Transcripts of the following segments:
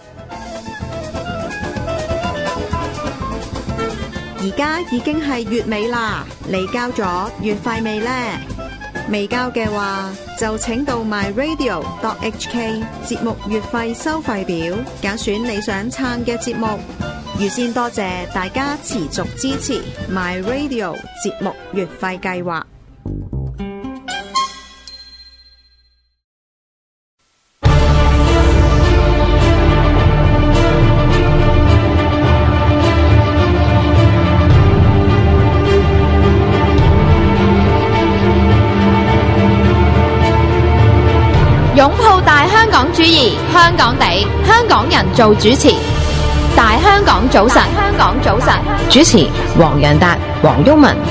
而家已經係月尾啦，你交咗月費未呢？未交嘅話，就請到 myradio.hk 節目月費收費表，揀選你想撐嘅節目。預先多謝大家持續支持 myradio 節目月費計劃。 擁抱大香港主義，香港地，香港人做主持。大香港早晨，香港早晨， 主持黃洋達、黃毓民。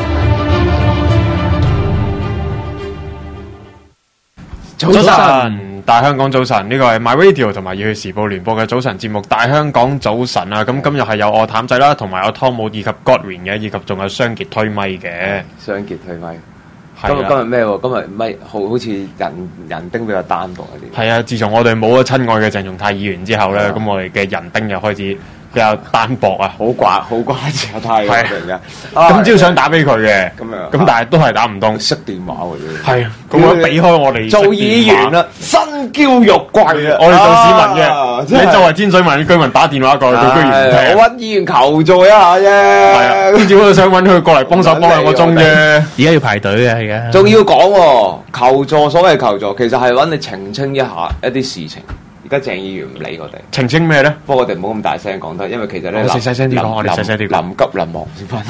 早晨，大香港早晨，呢個係 MyRadio 同埋熱血時報聯播嘅早晨節目《大香港早晨》啊！咁今日係有我譚仔啦，同埋有湯姆以及 Godwin 嘅，以及仲有雙傑推咪嘅。 雙傑推咪。今日咩喎？今日咪好似人丁比較單薄一啲。 係啊！自從我哋冇咗親愛嘅鄭松泰議員之後咧，咁我哋嘅人丁又開始比較單薄啊！ 好掛住阿泰嘅， 今朝想打俾佢嘅，咁但係都係打唔通， 熄電話喎。 係啊，咁我避開我哋做議員啦，身嬌肉貴啊！ 我哋做市民嘅，你作為天水圍居民打電話過去，佢居然唔聽。 我揾議員求助一下啫。係啊，今朝我想揾佢過嚟幫手幫兩個鐘啫。 而家要排隊嘅，而家仲要講喎，求助，所謂求助，其實係揾你澄清一下一啲事情。而家鄭議員唔理我哋澄清咩咧？ 不過我哋唔好咁大聲講得，因為其實咧， 我細聲啲講，我哋細聲啲講。 臨急臨忙先翻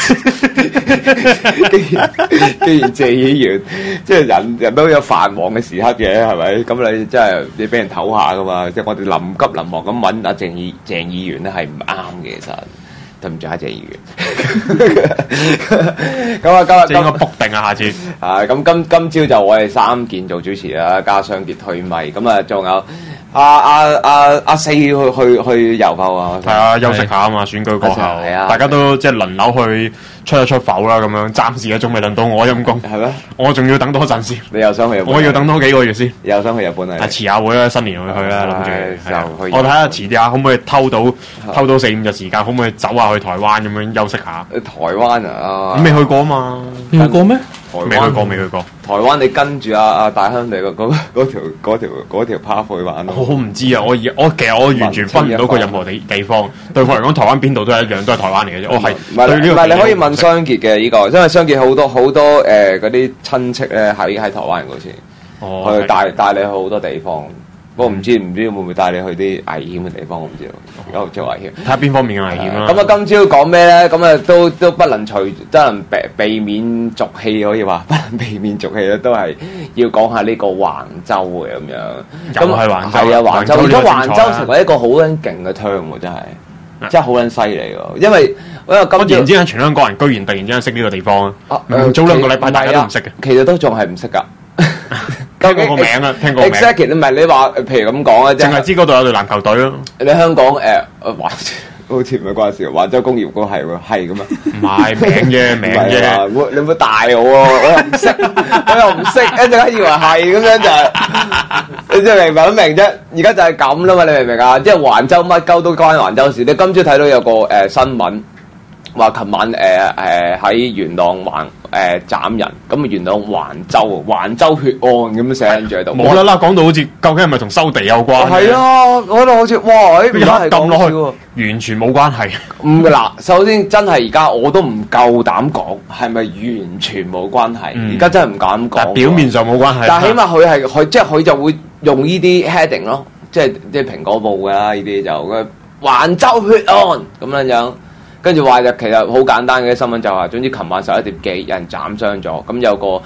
去。既然謝議員即係人都有繁忙嘅時刻嘅，係咪？咁你真係你俾人唞下噶嘛？即係我哋臨急臨忙咁揾阿鄭議員咧係唔啱嘅，其實。對唔住啊，謝議員。咁啊，今日應該 book 定啊，下次。咁今朝就我哋三件做主持啦，加雙傑推咪。咁啊，仲有阿四去遊埠啊。 係啊，休息下啊嘛，選舉過後，大家都即係輪流去出一出埠啦，咁樣。暫時啊，仲未輪到我陰公。係咩？我仲要等多陣先。你又想去日本？我要等多幾個月先。又想去日本啊？係遲下會啦，新年會去啦，諗住。我睇下遲啲啊，可唔可以偷到4-5日時間，可唔可以走下去台灣咁樣休息下？台灣啊？未去過啊嘛？ 你去過咩？ 未去過。 台灣你跟住阿大香地嗰條趴去玩咯。 我唔知啊，其實我完全分唔到佢任何地方。對我嚟講，台灣邊度都係一樣，都係台灣嚟嘅啫。我係唔係你可以問雙傑嘅呢個，因為雙傑好多嗰啲親戚咧喺台灣人嗰次，佢帶你去好多地方。不過唔知會唔會帶你去啲危險嘅地方，我唔知道。有做危險，睇下邊方面嘅危險啦。咁啊，今朝講咩咧？咁啊，都不能真能避免俗氣，可以話不能避免俗氣咧，都係要講下呢個橫州嘅咁樣。咁係橫州，係啊，橫州。而家橫州成為一個好撚勁嘅 term 喎，真係好撚犀利喎。因為突然之間全香港人居然突然之間識呢個地方啊！早2個禮拜大家都唔識嘅，其實都仲係唔識㗎。聽過個名啊，聽過個名。Exactly， 唔係你話，譬如咁講啊，淨係知嗰度有隊籃球隊咯。你香港好似唔係關事，橫州工業嗰係喎，係咁啊。唔係名啫。你唔好大我喎，我又唔識，一陣間以為係咁樣就係，你即係明白都明啫。而家就係咁啦嘛，你明唔明啊？即係橫州乜鳩都關橫州事。你今朝睇到有個新聞。話琴晚喺元朗斬人，咁元朗橫州血案咁樣寫住喺度。冇啦，講到好似究竟係咪同收地有關？係啊，嗰度好似哇，而家係撳落去，完全冇關係。唔嗱，首先真係而家我都唔夠膽講係咪完全冇關係。而家真係唔敢講。表面上冇關係，但係起碼佢就會用呢啲 heading 咯，即係蘋果報㗎啦，呢啲就橫州血案咁樣。跟住話就其實好簡單嘅新聞就話，總之琴晚11點幾有人斬傷咗，咁有個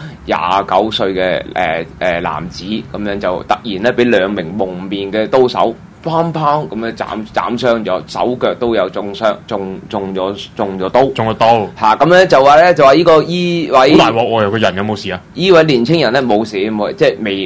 29歲嘅男子咁樣就突然咧俾2名蒙面嘅刀手砰砰咁樣斬傷咗，手腳都有中傷，中咗刀嚇，咁咧就話呢個依位好大鑊喎，個人有冇事啊？依位年青人咧冇事，即係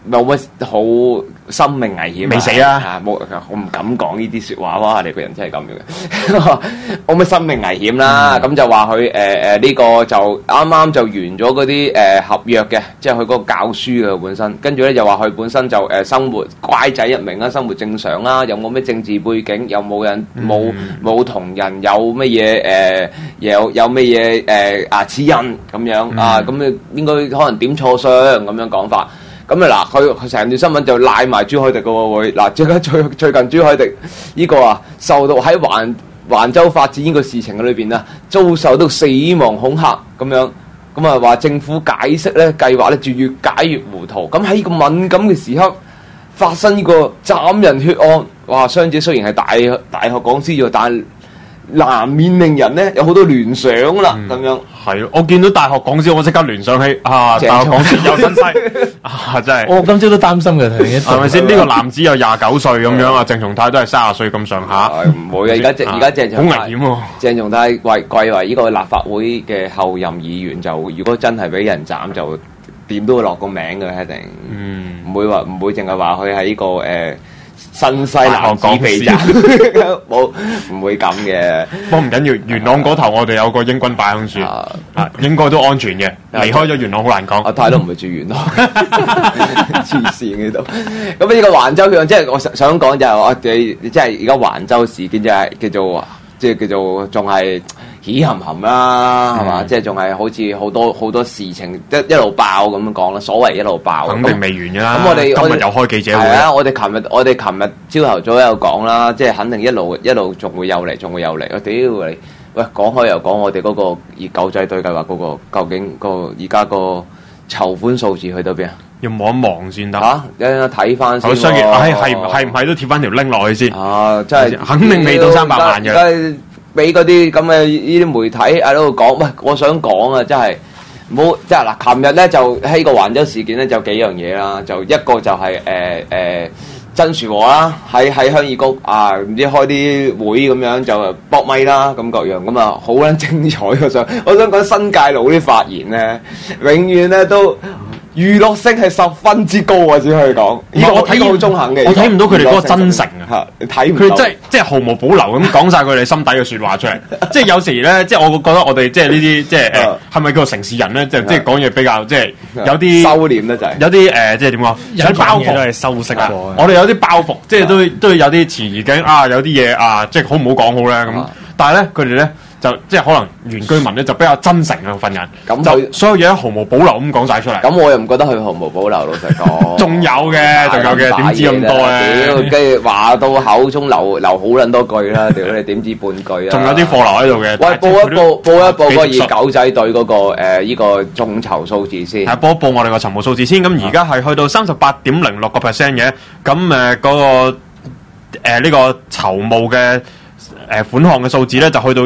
冇乜好生命危險， 未死啊！ 冇，我唔敢講呢啲説話哇！你個人真係咁樣嘅，冇乜生命危險啦。咁就話佢呢個就啱啱就完咗嗰啲合約嘅，即係佢嗰個教書嘅本身。跟住咧就話佢本身就生活乖仔一名啦，生活正常啦，有冇咩政治背景，有冇人冇同人有乜嘢有乜嘢牙齒印咁樣啊？咁你應該可能點錯相咁樣講法。咁啊嗱，佢成段新聞就賴埋朱凱廸個會嗱，最近朱凱廸呢個啊受到喺環州發展呢個事情嘅裏邊啊，遭受到死亡恐嚇咁樣，咁啊話政府解釋咧計劃咧就越解越糊塗，咁喺呢個敏感嘅時刻發生呢個斬人血案，哇！傷者雖然係大學講師啫，但係難免令人咧有好多聯想啦，咁樣。 係咯，我見到大學講師，我即刻聯想起大學講師有身世真係。 我今朝都擔心嘅， 係咪先？呢個男子有29歲咁樣啊，鄭松泰都係30歲咁上下。 唔會嘅，而家鄭松泰好危險喎。鄭松泰貴為呢個立法會嘅後任議員，就如果真係俾人斬，就點都會落個名嘅，一定。唔會淨係話佢喺呢個新西蘭子被斬，冇唔會咁嘅。 不過唔緊要，元朗嗰頭我哋有個英軍辦公處，應該都安全嘅。離開咗元朗好難講。 阿泰都唔係住元朗，黐線嘅都。咁呢個環州血案，即係我想講就係我哋，即係而家環州事件就係叫做仲係起含含啦，係嘛？即係仲係好似好多事情一路爆咁樣講啦。所謂一路爆， 肯定未完㗎啦。 咁我哋今日又開記者會。 係啊，我哋琴日朝頭早有講啦，即係肯定一路仲會有嚟。我屌你！喂，講開又講，我哋嗰個以狗仔隊計劃嗰個究竟而家個籌款數字去到邊啊？ 要望一望先得嚇，睇翻先。 商業係唔係都貼翻條 link 落去先？ 啊，真係肯定未到300萬嘅。 而家俾嗰啲咁嘅呢啲媒體喺度講，喂，我想講啊，真係唔好即係嗱，琴日咧就喺個環州事件咧就幾樣嘢啦，就一個就係曾樹和啦，喺鄉議局啊，唔知開啲會咁樣就搏咪啦，咁各樣咁啊，好撚精彩嘅上。我想講新界佬啲發言咧，永遠咧都娛樂性係十分之高啊！只可以講，我睇好中肯嘅， 我睇唔到佢哋嗰個真誠啊！ 睇唔到佢即係毫無保留咁講晒佢哋心底嘅説話出嚟。即係有時咧，即係我覺得我哋即係呢啲即係係咪叫做城市人咧？即係講嘢比較即係有啲收斂咧，就係有啲即係點講？有啲包袱都係修飾過。 我哋有啲包袱，即係都有啲詞語境啊，有啲嘢啊，即係好唔好講好咧咁。但係咧，佢哋咧。就即係可能原居民咧就比較真誠啊份人，咁就所有嘢毫無保留咁講晒出嚟。 咁我又唔覺得佢毫無保留，老實講。 仲有嘅，點知咁多咧？ 屌，跟住話到口中流好撚多句啦，屌你點知半句啊？ 仲有啲貨留喺度嘅。 喂，報一報個熱狗仔隊嗰個呢個眾籌數字先。 係報一報我哋個籌募數字先。咁而家係去到38.06% 嘅。咁嗰個呢個籌募嘅。款項嘅數字咧就去到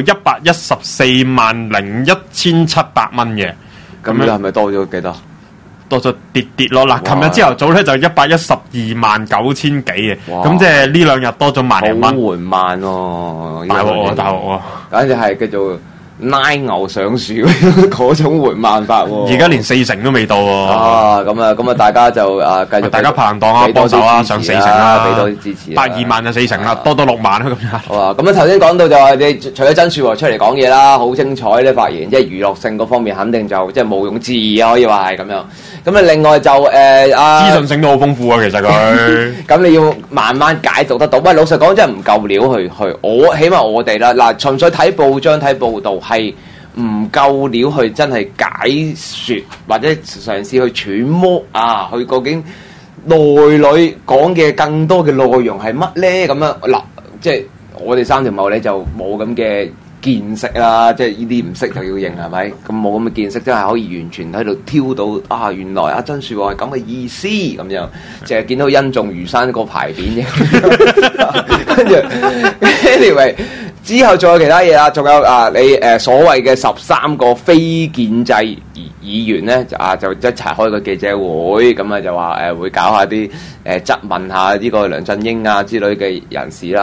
11401,700蚊嘅， 咁樣係咪多咗幾多？ 多咗跌落嗱，琴日朝頭早咧就1129000幾嘅，咁即係呢兩日多咗萬零蚊， 好緩慢喎， 大鑊喎， 簡直係叫做拉牛上樹嗰種緩慢法喎， 而家連40%都未到喎。 啊，咁啊，大家就繼續大家拍檔啊，幫手啊，上40%啦， 俾多啲支持 ，82萬就40%啦，多6萬啦咁樣。 好啊，咁啊頭先講到就話你除咗曾樹和出嚟講嘢啦，好精彩咧發言，即係娛樂性嗰方面肯定就即係毋庸置疑啊，可以話係咁樣。咁啊另外就資訊性都好豐富啊，其實佢。 咁你要慢慢解讀得到。喂，老實講真係唔夠料去，起碼我哋啦，嗱，純粹睇報章睇報道係唔夠料去真係解説或者嘗試去揣摩啊，佢究竟內裏講嘅更多嘅內容係乜咧？咁樣嗱，即係我哋三條茂咧就冇咁嘅見識啦，即係呢啲唔識就要認係咪？咁冇咁嘅見識，真係可以完全喺度挑到啊！原來阿曾樹和係咁嘅意思咁樣，淨係見到恩重如山個牌匾啫。跟住 anyway 之後仲有其他嘢啦，仲有你所謂嘅13個非建制議員咧，就一齊開個記者會，咁啊就話會搞下啲質問下呢個梁振英啊之類嘅人士啦。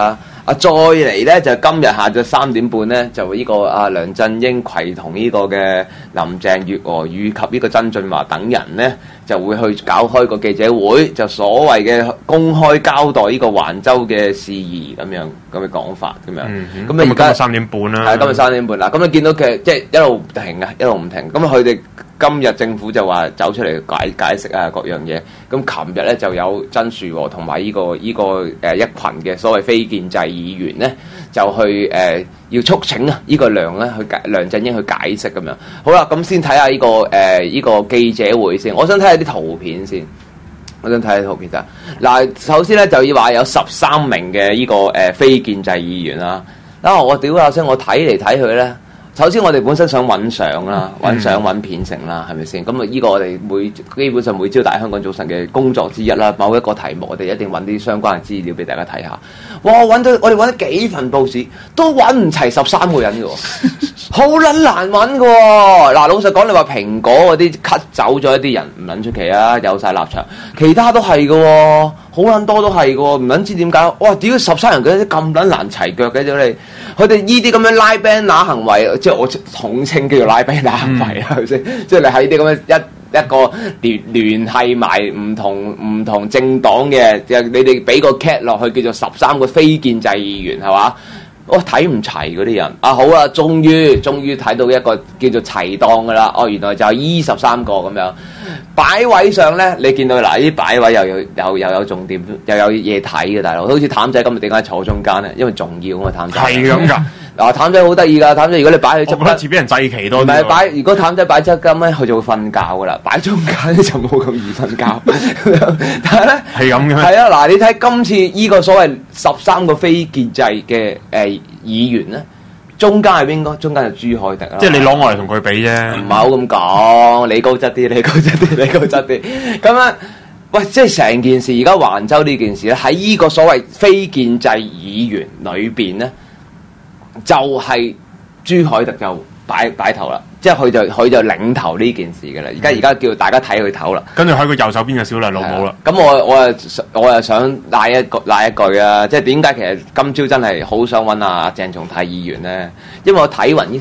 再嚟咧就今日下晝3點半咧，就呢個梁振英攜同呢個嘅林鄭月娥以及呢個曾俊華等人咧，就會去搞開個記者會，就所謂嘅公開交代呢個橫州嘅事宜咁嘅講法咁樣。咁你而家 3點半啦， 係今日3點半啦。咁你見到嘅即係一路唔停嘅，一路唔停。咁佢哋今日政府就話走出嚟解釋啊各樣嘢。咁琴日咧就有曾樹和同埋呢個一群嘅所謂非建制議員咧，就去要促請呢個梁振英去解釋咁樣。好啦，咁先睇下呢個記者會先。我想睇下啲圖片先。嗱，首先咧就要話有13名嘅呢個非建制議員啦。我屌下聲，我睇嚟睇去咧。首先我哋本身想揾相啦，揾相揾片成啦，係咪先？咁呢個我哋基本上每朝大香港早晨嘅工作之一啦。某一個題目我哋一定揾啲相關嘅資料俾大家睇下。哇！我哋揾咗幾份報紙，都揾唔齊13個人嘅喎，好撚難揾嘅喎。嗱，老實講，你話蘋果嗰啲 cut 走咗一啲人唔撚出奇啊，有晒立場，其他都係嘅喎，好撚多都係嘅喎，唔撚知點解。哇！屌13人嗰啲咁撚難齊腳嘅，屌你！佢哋呢啲咁樣拉 banner 行為，即係我統稱叫做拉 banner 行為啦，係咪先？即係你喺啲咁樣一個聯繫埋唔同政黨嘅，你哋俾個 cat 落去叫做13個非建制議員係嘛？我睇唔齊嗰啲人啊，好啦，終於睇到一個叫做齊檔噶啦。原來就係23個咁樣擺位上咧，你見到嗱，呢啲擺位又有重點，又有嘢睇嘅大佬。好似譚仔今日點解坐中間咧？因為重要啊嘛，譚仔係咁㗎。 嗱，譚仔好得意㗎，譚仔如果你擺喺側， 我覺得似俾人祭旗多啲。 唔係擺，如果譚仔擺側跟咧，佢就會瞓覺㗎啦。擺中間咧就冇咁易瞓覺。但係咧係咁嘅咩？ 係啊，嗱，你睇今次呢個所謂13個非建制嘅議員咧，中間係邊個？中間係朱凱廸啦。即係你攞我嚟同佢比啫。 唔係好咁講，你高質啲，你高質啲。咁樣，喂，即係成件事而家橫州呢件事咧，喺呢個所謂非建制議員裏邊咧。就係朱凱廸就擺頭啦，即係佢就領頭呢件事嘅啦。而家叫大家睇佢頭啦。跟住喺佢右手邊嘅小麗老母啦。咁我又想賴一句啊，即係點解其實今朝真係好想揾阿鄭松泰議員咧？因為我睇勻呢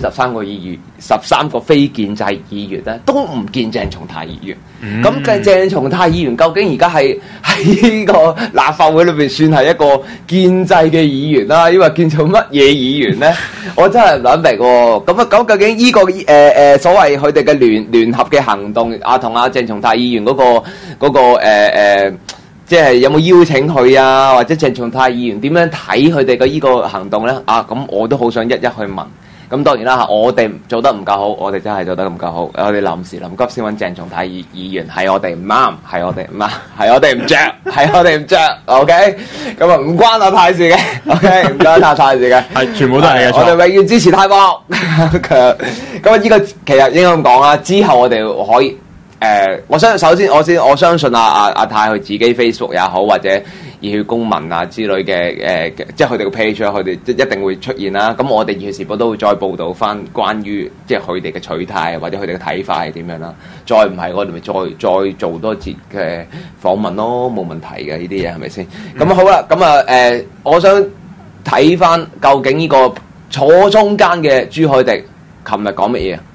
13個非建制議員咧，都唔見鄭松泰議員。咁鄭松泰議員究竟而家係喺呢個立法會裏邊算係一個建制嘅議員啦，因為見做乜嘢議員咧？我真係唔諗明喎。咁究竟呢個所謂佢哋嘅聯合嘅行動同阿鄭松泰議員嗰個即係有冇邀請佢啊？或者鄭松泰議員點樣睇佢哋嘅呢個行動咧？咁我都好想一一去問。咁當然啦，我哋做得唔夠好，我哋真係做得唔夠好。我哋臨時臨急先揾鄭松泰議員，係我哋唔啱，係我哋唔啱，係我哋唔着，係我哋唔着。OK， 咁啊唔關阿泰事嘅。OK， 唔關阿泰事嘅，係全部都係你嘅錯。我哋永遠支持泰國。咁啊，呢個其實應該咁講啦。之後我哋可以我相信阿泰佢自己 Facebook 也好，或者熱血公民啊之類嘅即係佢哋個 page，佢哋一定會出現啦。咁我哋熱血時報都會再報導翻關於即係佢哋嘅取態或者佢哋嘅睇法係點樣啦。再唔係我哋咪再做多節嘅訪問咯，冇問題嘅呢啲嘢係咪先？咁好啦，咁我想睇翻究竟呢個坐中間嘅朱凱廸琴日講乜嘢啊？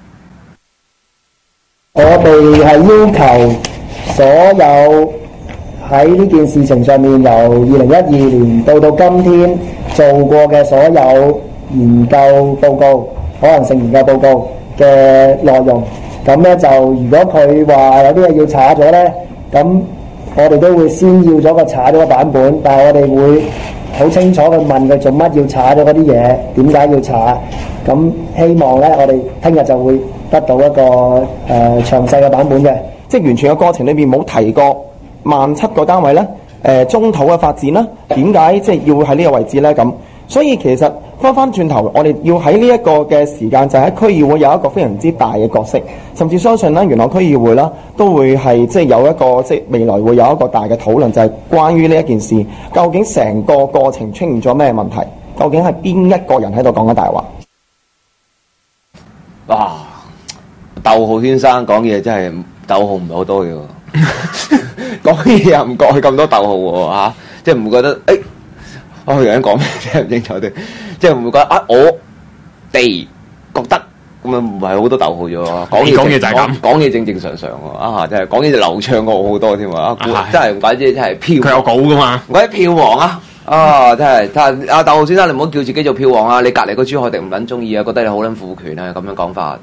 我哋係要求所有喺呢件事情上面由2012年到今天做過嘅所有研究報告、可能性研究報告嘅內容，咁咧就如果佢話有啲嘢要查咗咧，咁我哋都會先要咗個查咗個版本，但係我哋會好清楚去問佢做乜要查咗嗰啲嘢，點解要查，咁希望咧我哋聽日就會得到一個詳細嘅版本嘅， 即係完全嘅過程裏面冇提過17000個單位咧，中土嘅發展啦，點解即係要喺呢個位置咧？咁所以其實翻轉頭，我哋要喺呢一個嘅時間，就喺區議會有一個非常之大嘅角色，甚至相信咧，原來區議會啦都會係即係有一個即係未來會有一個大嘅討論，就係關於呢一件事，究竟成個過程出現咗咩問題？究竟係邊一個人喺度講緊大話？ 哇！竇浩先生講嘢真係竇浩唔係好多嘅喎，講嘢又唔覺佢咁多竇浩喎嚇，即係唔覺得我個樣講咩聽唔清楚啲，即係會唔會覺得啊？我哋覺得咁啊，唔係好多逗號啫喎。講嘢就係咁，講嘢正正常常喎。啊，真係講嘢就流暢過我好多添啊！真係唔怪之真係票， 佢有稿噶嘛？ 唔怪之票王啊！啊，真係，但係阿竇浩先生，你唔好叫自己做票王啊！你隔離個朱凱廸唔撚中意啊，覺得你好撚父權啊，咁樣講法，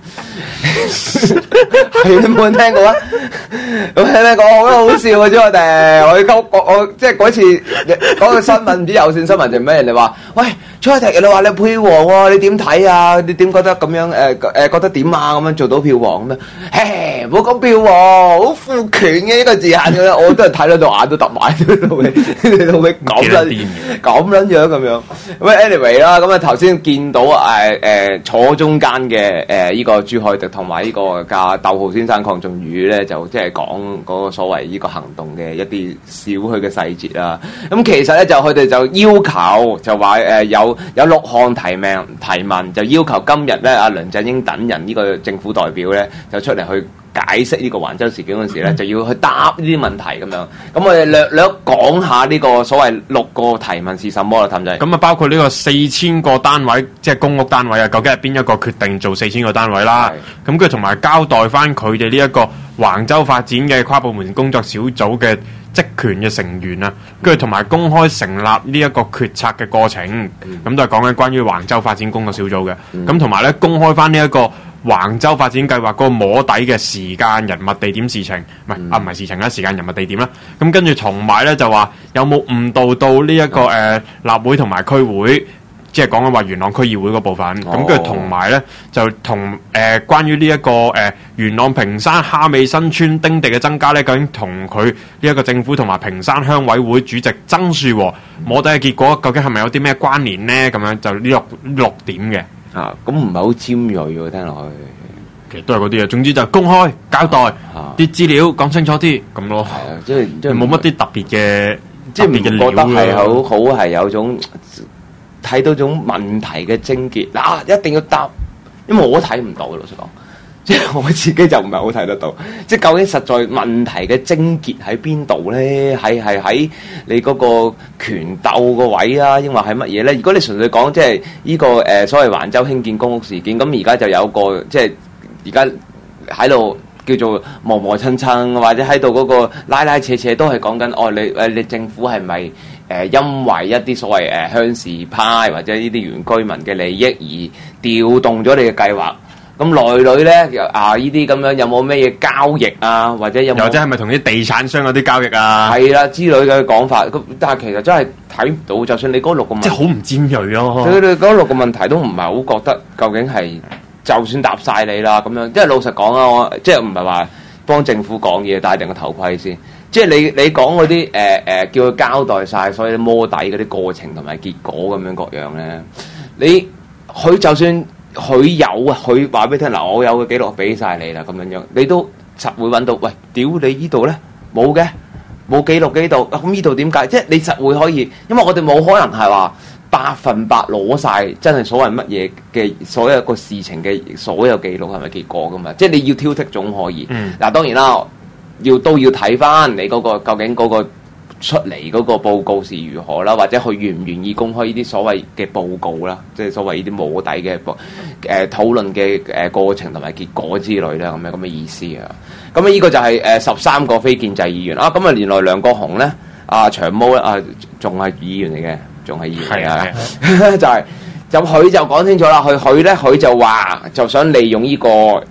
係你冇人聽過啊？有聽咩講？好好笑啊！朱凱廸，我即係嗰次嗰個新聞，唔知有線新聞定咩？人哋話：喂，朱凱廸，人哋話你票王喎，你點睇啊？你點覺得咁樣覺得點啊？咁樣做到票王咁樣？嘿，唔好講票王，好父權嘅呢個字眼嘅，我都係睇到眼都揼埋，到你講啦。咁撚樣咁樣，咁 anyway 啦，咁啊頭先見到坐中間嘅呢個朱凱廸同埋呢個竇浩先生鄺俊宇咧，就即係講嗰個所謂呢個行動嘅一啲少許嘅細節啦。咁其實咧就佢哋就要求就話有6項提問，就要求今日咧阿梁振英等人呢個政府代表咧就出嚟去解釋呢個橫洲事件嗰陣時咧，就要去答呢啲問題咁樣。咁我哋略講下呢個所謂6個提問是什麼啦，譚仔。 咁啊，包括呢個4000個單位，即係公屋單位啊，究竟係邊一個決定做4000個單位啦？咁跟住同埋交代翻佢哋呢一個橫洲發展嘅跨部門工作小組嘅職權嘅成員啊，跟住同埋公開成立呢一個決策嘅過程，咁都係講緊關於橫洲發展工作小組嘅。咁同埋咧，公開翻呢一個橫洲發展計劃嗰個摸底嘅時間、人物、地點、事情，唔係事情啦，時間、人物、地點啦。咁跟住同埋咧就話有冇誤導到呢一個立會同埋區會，即係講緊話元朗區議會嗰部分。咁跟住同埋咧就同關於呢一個元朗屏山蝦尾新村丁地嘅增加咧，究竟同佢呢一個政府同埋屏山鄉委會主席曾樹和摸底嘅結果，究竟係咪有啲咩關聯咧？咁樣就呢六點嘅。 啊，咁唔係好尖鋭喎，聽落去。 其實都係嗰啲啊，總之就公開交代啲資料講清楚啲咁咯。係啊，即係冇乜啲特別嘅， 即係唔覺得係好係有種睇到種問題嘅症結。嗱，一定要答，因為我睇唔到，老實講。即係我自己就唔係好睇得到，即係究竟實在問題嘅症結喺邊度咧？係喺你嗰個權鬥個位啊，抑或係乜嘢咧？如果你純粹講即係呢個所謂橫洲興建公屋事件，咁而家就有個即係而家喺度叫做磨磨蹭蹭，或者喺度嗰個拉拉扯扯，都係講緊你政府係咪因為一啲所謂鄉事派或者呢啲原居民嘅利益而調動咗你嘅計劃？咁內裏咧呢啲咁樣有冇咩嘢交易啊？或者有冇？ 或者係咪同啲地產商有啲交易啊？ 係啦，之類嘅講法。咁但係其實真係睇唔到，就算你嗰6個問題， 即係好唔尖鋭咯。 佢哋嗰6個問題都唔係好覺得究竟係，就算答晒你啦咁樣。即係老實講啊，我即係唔係話幫政府講嘢，戴定個頭盔先。即係你講嗰啲叫佢交代晒所有摸底嗰啲過程同埋結果咁樣各樣咧，佢就算。佢有啊，佢話俾你聽嗱，我有個記錄俾晒你啦，咁樣你都實會揾到。喂，屌你呢度咧冇嘅，冇記錄呢度，咁呢度點解？即係你實會可以，因為我哋冇可能係話100%攞晒真係所謂乜嘢嘅所有個事情嘅所有記錄係咪結果噶嘛？即係你要挑剔總可以。嗱，當然啦，都要睇翻你嗰個究竟嗰個出嚟嗰個報告是如何啦，或者佢願唔願意公開呢啲所謂嘅報告啦，即係所謂呢啲摸底嘅討論嘅過程同埋結果之類啦，咁嘅意思啊。咁啊，呢個就係13個非建制議員啊。咁啊，原來梁國雄咧，長毛咧，仲係議員嚟嘅，仲係議員啊，就佢就講清楚啦，佢就話就想利用呢個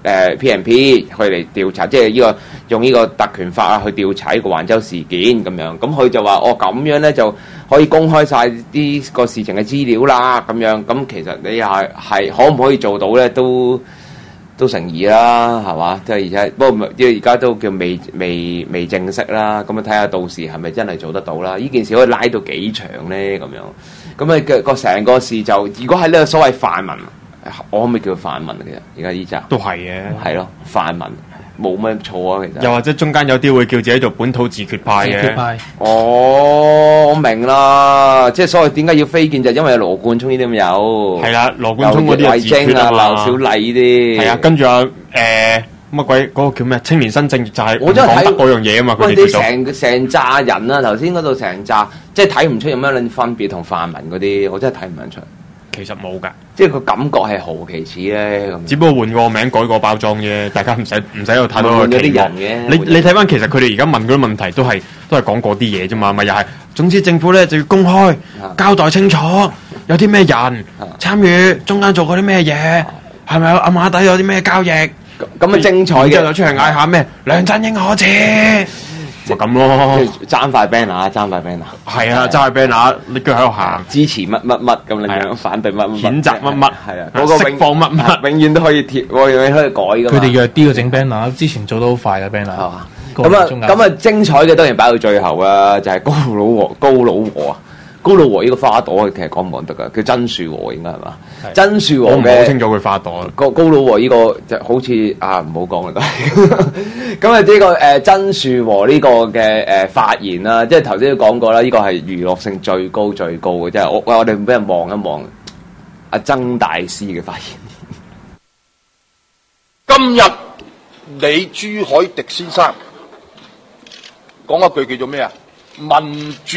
P&P 去嚟調查，即係呢個用呢個特權法去調查呢個橫洲事件咁樣。咁佢就話咁樣咧就可以公開晒啲個事情嘅資料啦，咁樣。咁其實你係可唔可以做到咧？都成疑啦，係嘛？即係而且不過因為而家都叫未正式啦。咁啊睇下到時係咪真係做得到啦？呢件事可以拉到幾長咧？咁樣。咁啊個成個事就，如果係呢個所謂泛民，我可唔可以叫佢泛民嘅？而家呢集都係嘅， 係咯，泛民冇乜錯啊，其實。 又或者中間有啲會叫自己做本土自決派嘅。自決派。 我明啦，即係所謂點解要非建制，因為有羅冠聰呢啲咁有。 係啦，羅冠聰嗰啲係自決啊嘛。 劉小麗呢啲。 係啊，跟住乜鬼嗰個叫咩？青年新政就係我真係睇嗰樣嘢啊嘛，佢喂， 哋你成扎人啊，頭先嗰度成扎，即係睇唔出有咩撚分別同泛民嗰啲，我真係睇唔出。 其實冇㗎， 即係個感覺係何其似咧咁。 只不過換個名改個包裝啫，大家唔使有太多嘅期望嘅。 你睇翻其實佢哋而家問嗰啲問題都係講嗰啲嘢啫嘛，咪又係。總之政府咧就要公開交代清楚，有啲咩人參與，中間做過啲咩嘢，係咪暗下底有啲咩交易？ 咁啊精彩嘅， 之後就出嚟嗌下咩梁振英可恥。咪咁咯， 爭塊 banner， 係啊，爭塊 banner，你腳喺度行， 支持乜乜乜咁樣，反對乜乜， 譴責乜乜， 係啊，嗰個釋放乜乜， 永遠都可以貼，永遠可以改噶嘛。 佢哋弱啲嘅整 banner，之前做得好快嘅 banner，係嘛？ 咁啊，精彩嘅當然擺到最後啦，就係高佬和啊！高佬和呢個花朵其實講唔講得噶？叫真樹和應該係嘛？真樹和我唔係好清楚佢花朵。 高佬和呢個就好似啊，唔好講啦都係。咁啊，呢個真樹和呢個嘅發言啦，即係頭先都講過啦，呢個係娛樂性最高嘅，即係我哋俾人望一望阿曾大師嘅發言。 今日你朱凱廸先生講一句叫做咩啊？民主。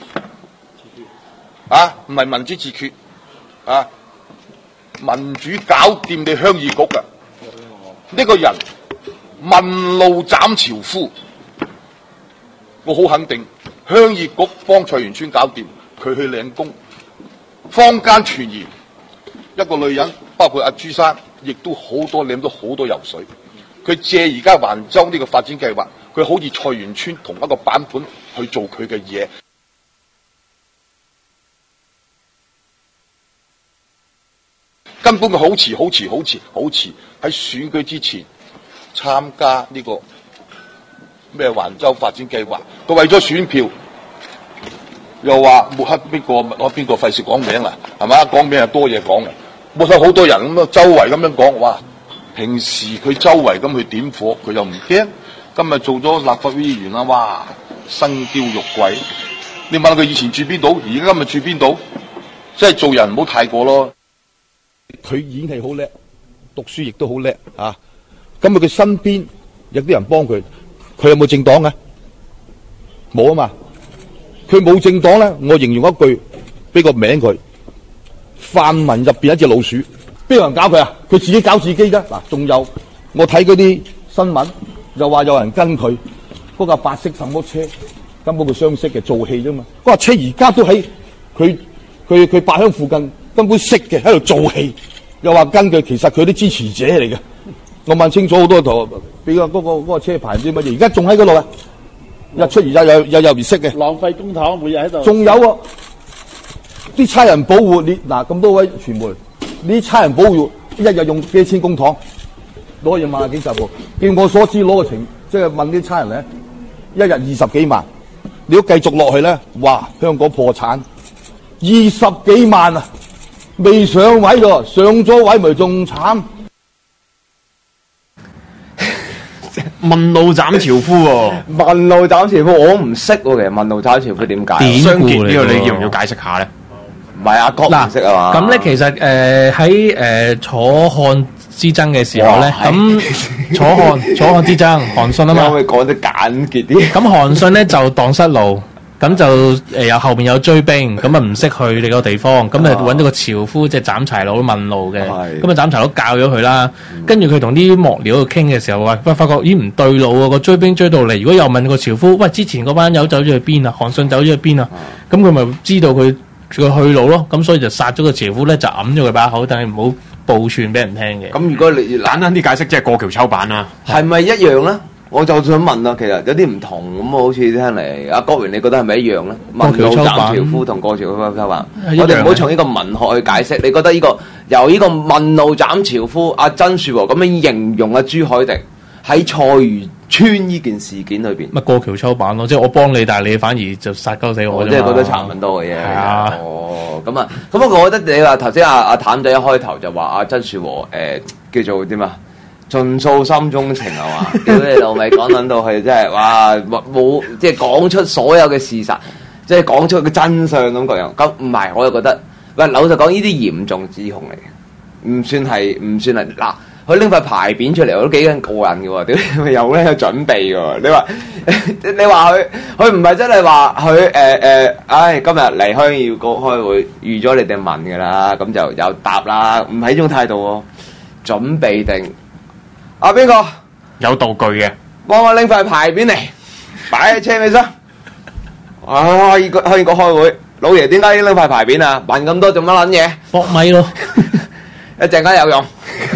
啊，唔係民主自決，啊，民主搞掂你鄉議局噶，呢個人問路斬樵夫，我好肯定鄉議局幫菜園村搞掂，佢去領功。坊間傳言一個女人，包括阿朱生，亦都好多領到好多油水。佢借而家橫州呢個發展計劃，佢好似菜園村同一個版本去做佢嘅嘢。根本佢好遲喺選舉之前參加呢個咩橫州發展計劃，佢為咗選票，又話抹黑邊個費事講名啦，係嘛？講名係多嘢講嘅，抹黑好多人咁啊，周圍咁樣講，哇！平時佢周圍咁去點火，佢又唔驚。今日做咗立法會議員啦，哇！身嬌肉貴，你問佢以前住邊度，而家今日住邊度？即係做人唔好太過咯。佢演戲好叻，讀書亦都好叻啊！咁佢身邊有啲人幫佢，佢有冇政黨啊？冇啊嘛！佢冇政黨咧，我形容一句，俾個名佢，泛民入邊一隻老鼠，邊有人搞佢啊？佢自己搞自己啫。嗱，仲有我睇嗰啲新聞，又話有人跟佢嗰架白色什麼車，根本佢相識嘅，做戲啫嘛。嗰架車而家都喺佢八鄉附近。根本識嘅喺度做戲，又話跟佢，其實佢啲支持者嚟嘅。我問清楚好多圖，俾個嗰個車牌唔知乜嘢，而家仲喺嗰度啊！日出而作又唔識嘅，浪費公帑，每日喺度。仲有啊，啲差人保護你嗱，咁多位傳媒，呢啲差人保護一日用幾千公帑，攞嘢萬幾十部。據我所知攞個情，即係問啲差人咧，一日20幾萬。你如果繼續落去咧，哇！香港破產，20幾萬啊！未上位咗，上咗位咪仲慘。 問路斬樵夫喎， 問路斬樵夫我唔識喎，其實問路斬樵夫點解？ 相結呢個你要唔要解釋下咧？ 唔係阿哥唔識啊嘛。 咁咧其實喺楚漢之爭嘅時候咧，咁楚漢之爭，韓信啊嘛， 可唔可以講得簡潔啲？ 咁韓信咧就蕩失路。咁就有後邊有追兵，咁啊唔識去你個地方，咁啊揾到個樵夫即係斬柴佬問路嘅，咁啊斬柴佬教咗佢啦。跟住佢同啲幕僚喺度傾嘅時候話，發覺咦唔對路喎，個追兵追到嚟，如果又問個樵夫，喂之前嗰班友走咗去邊啊？韓信走咗去邊啊？咁佢咪知道佢去路咯，咁所以就殺咗個樵夫咧，就揞咗佢把口，但係唔好報串俾人聽嘅。 咁如果你簡單啲解釋，即係過橋抽板啦， 係咪一樣咧？我就想問啦，其實有啲唔同咁，好似聽嚟，阿國榮你覺得係咪一樣咧？問路斬樵夫同過橋抽板，我哋唔好從呢個文學去解釋。你覺得呢個由呢個問路斬樵夫阿曾樹和咁樣形容阿朱凱廸喺菜園村呢件事件裏邊， 咪過橋抽板咯，即係我幫你，但係你反而就殺鳩死我啫嘛。 即係覺得殘忍多嘅嘢。 係啊。 哦，咁啊，咁我覺得你話頭先阿譚仔一開頭就話阿曾樹和叫做點啊？盡訴心中情係嘛？屌你老味講撚到佢真係哇冇即係講出所有嘅事實，即係講出個真相咁個樣。咁唔係，我又覺得喂老實講呢啲嚴重指控嚟嘅，唔算係嗱。 佢拎塊牌匾出嚟，我都幾過癮嘅喎。屌，有咧有準備嘅喎。你話佢唔係真係話佢今日嚟鄉議局開會，預咗你哋問嘅啦，咁就有答啦，唔係呢種態度喎。準備定邊個有道具嘅， 幫我拎塊牌匾嚟，擺喺車尾箱。鄉議局開會，老爺點解要拎塊牌匾啊？問咁多做乜撚嘢？ 搏米咯， 一陣間有用。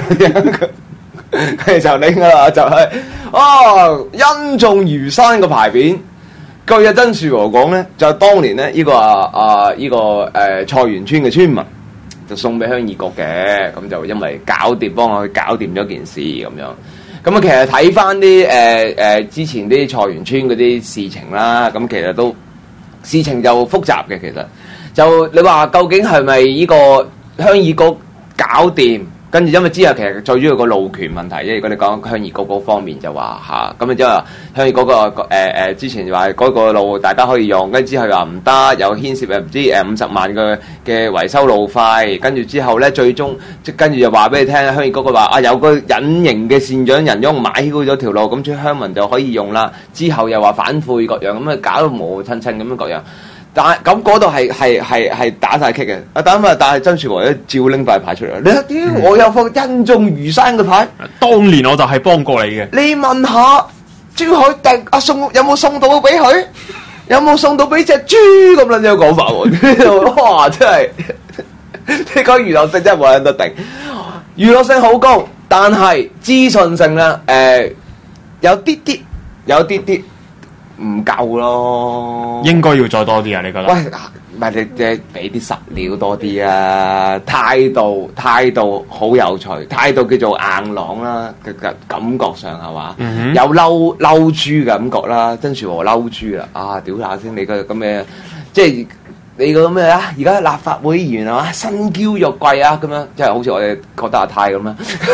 佢就拎啦，就係恩重如山嘅牌匾。據阿曾樹和講咧，就當年咧呢個菜園村嘅村民就送俾鄉議局嘅，咁就因為幫我去搞掂咗件事咁樣。咁啊，其實睇翻啲之前啲菜園村嗰啲事情啦，咁其實都事情就複雜嘅。其實就你話究竟係咪呢個鄉議局搞掂？跟住因為之後其實最主要個路權問題，如果你講鄉議局嗰方面就話咁之後鄉議局個之前話嗰個路大家可以用，跟住之後話唔得，有牽涉唔知50萬嘅維修路費，跟住之後咧最終跟住就話俾你聽，鄉議局話有個隱形嘅善長人翁買好咗條路，咁啲鄉民就可以用啦。之後又話反悔各樣，咁啊搞到磨蹭蹭咁樣各樣。但係咁嗰度係打晒棘嘅，但係曾樹和咧照拎塊牌出嚟，你睇我有副恩重如山嘅牌， 當年我就係幫過你嘅。 你問下朱凱廸送有冇送到俾佢？有冇送到俾隻豬咁撚樣講法喎？哇！真係你講娛樂性真係冇人得定，娛樂性好高，但係資訊性咧有啲啲。唔夠咯， 應該要再多啲啊！你覺得？ 喂，唔係你俾啲實料多啲啊！態度好有趣，態度叫做硬朗啦，感覺上係嘛？有嬲豬嘅感覺啦，曾樹和嬲豬啦！屌下先，你個咁嘅即係你個咩啊？而家立法會議員係嘛？身嬌肉貴啊，咁樣即係好似我哋覺得阿泰咁樣。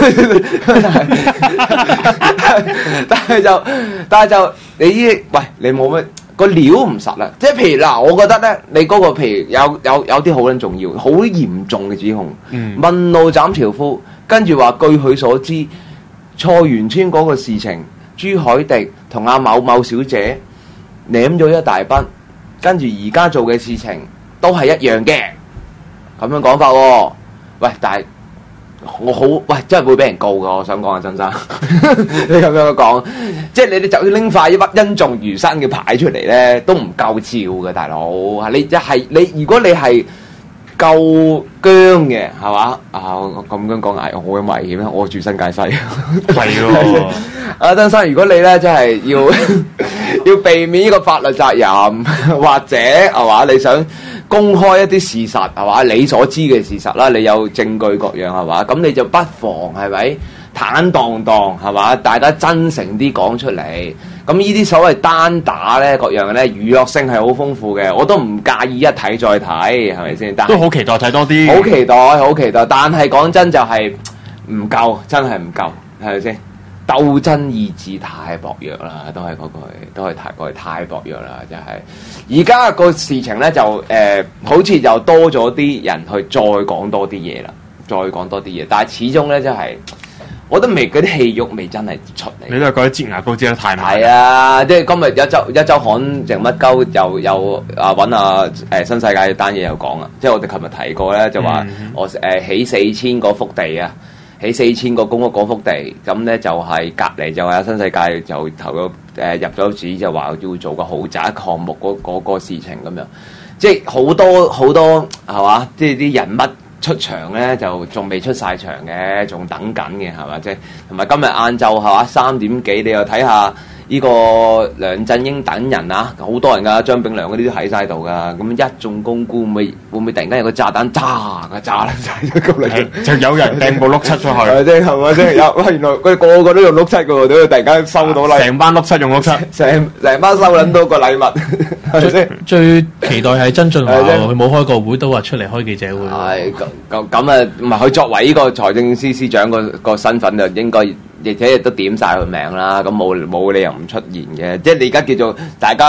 但係就你喂，你冇乜個料唔實啦。即係譬如嗱，我覺得咧，你嗰個譬如有啲好撚重要、好嚴重嘅指控，問路斬樵夫，跟住話據佢所知，菜園村嗰個事情，朱凱廸同阿某某小姐舐咗一大筆，跟住而家做嘅事情都係一樣嘅，咁樣講法喎。喂，但係我好喂，真係會俾人告噶。我想講啊，曾生，你咁樣講，即係你就算拎塊一筆恩重如山嘅牌出嚟咧，都唔夠照嘅，大佬。你如果你係夠僵嘅，係嘛？我咁樣講係好有危險啊！我住新界西， 係喎。 阿曾生，如果你咧真係要避免呢個法律責任，或者係嘛，你想公開一啲事實係嘛，你所知嘅事實啦，你有證據各樣係嘛，咁你就不妨係咪坦蕩蕩係嘛，大家真誠啲講出嚟。咁呢啲所謂單打咧，各樣嘅咧，娛樂性係好豐富嘅，我都唔介意一睇再睇，係咪先？ 都好期待睇多啲， 好期待。但係講真就係唔夠，真係唔夠，係咪先？鬥爭意志太薄弱啦，都係嗰句，都係太薄弱啦，就係而家個事情咧就好似就多咗啲人去再講多啲嘢啦，但係始終咧真係，我都未嗰啲戲肉未真係出嚟。 你都係覺得擠牙膏擠得太慢。 係啊，即係今日一週刊成乜鳩又揾新世界單嘢又講啊，即係我哋琴日提過咧，就話我起4000個幅地啊。起4000個公屋嗰幅地，咁咧就係隔離就係新世界就投咗入咗紙，就話要做個豪宅項目嗰個事情咁樣，即係好多係嘛？即係啲人物出場咧，就仲未出晒場嘅，仲等緊嘅係嘛？即係同埋今日晏晝係嘛3點幾，你又睇下呢個梁振英等人啊，好多人㗎，張炳良嗰啲都喺晒度㗎，咁一眾公估會唔會突然間有個炸彈炸啦晒咗咁嚟？ 就有人掟部碌七出去， 係咪先？原來佢個個都用碌七㗎喎，點解突然間收到禮？ 成班碌七用碌七， 成班收撚到個禮物，係咪先？ 最期待係曾俊華，佢冇開個會都話出嚟開記者會。 係咁啊，唔係佢作為呢個財政司司長個身份就應該。而且亦都點晒佢名啦，咁冇理由唔出現嘅。即係你而家叫做大家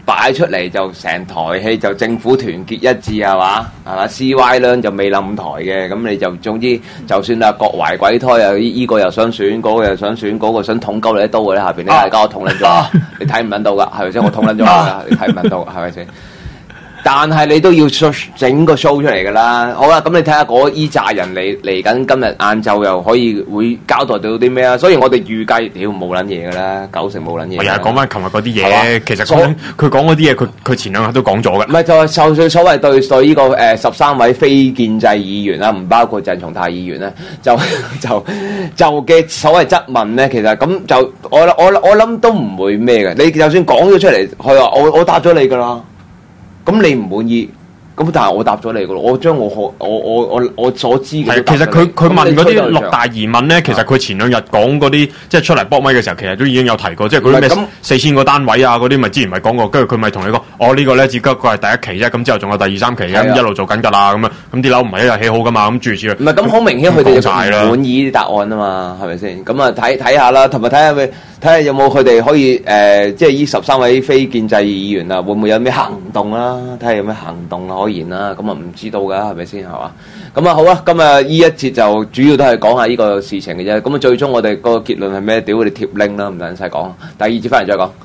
擺出嚟就成台戲就政府團結一致係嘛？CY 呢就未冧台嘅，咁你就總之就算啊各懷鬼胎啊，依個又想選，嗰個又想選，嗰個想捅鳩你一刀嘅下邊，你大家我捅撚咗，你睇唔撚到㗎，係咪先？我捅撚咗㗎，你睇唔撚到，係咪先？但係你都要整個 show 出嚟㗎啦。好啦，咁你睇下嗰依紮人嚟緊今日晏晝又可以會交代到啲咩啊？所以我哋預計屌冇撚嘢㗎啦，90%冇撚嘢。我又係講翻琴日嗰啲嘢，其實佢講嗰啲嘢，佢前兩日都講咗㗎。唔係就係所謂對呢個13位非建制議員啦，唔包括鄭松泰議員咧，就嘅所謂質問咧，其實咁就我諗都唔會咩嘅。你就算講咗出嚟，佢話我答咗你㗎啦。咁你唔滿意，咁但係我答咗你噶咯，我將我所知嘅。其實佢問嗰啲6大疑問咧，其實佢前兩日講嗰啲即係出嚟搏咪嘅時候，其實都已經有提過，即係嗰啲咩4000個單位啊嗰啲，咪之前咪講過，跟住佢咪同你講，呢個咧只不過係第一期啫，咁之後仲有第2、3期咁一路做緊㗎啦，咁樣咁啲樓唔係一日起好㗎嘛，咁住住。唔係咁好明顯，佢哋就唔滿意啲答案啊嘛，係咪先？咁啊睇下啦，同埋睇下有冇佢哋可以即係呢13位非建制議員啊，會唔會有咩行動啦？睇下有咩行動可言啦。咁啊唔知道㗎，係咪先係嘛？咁啊好啊，今日呢一節就主要都係講下呢個事情嘅啫。咁啊最終我哋個結論係咩？屌佢哋貼 link 啦，唔使講。第2節翻嚟再講。